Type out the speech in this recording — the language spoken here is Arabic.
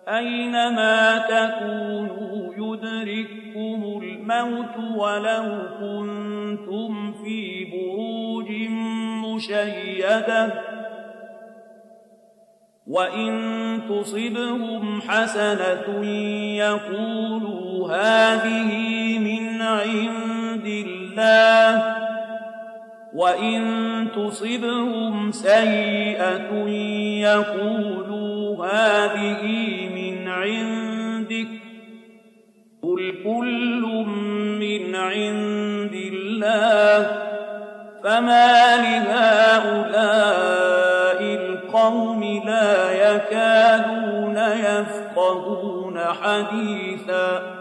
أينما تكونوا يدرككم الموت ولو كنتم في بروج مشيدة وإن تصبهم حسنة يقولوا هذه من عند الله وإن تصبهم سيئة يقولوا هذه من عندك قل كل من عند الله فما لهؤلاء القوم لا يكادون يفقهون حديثا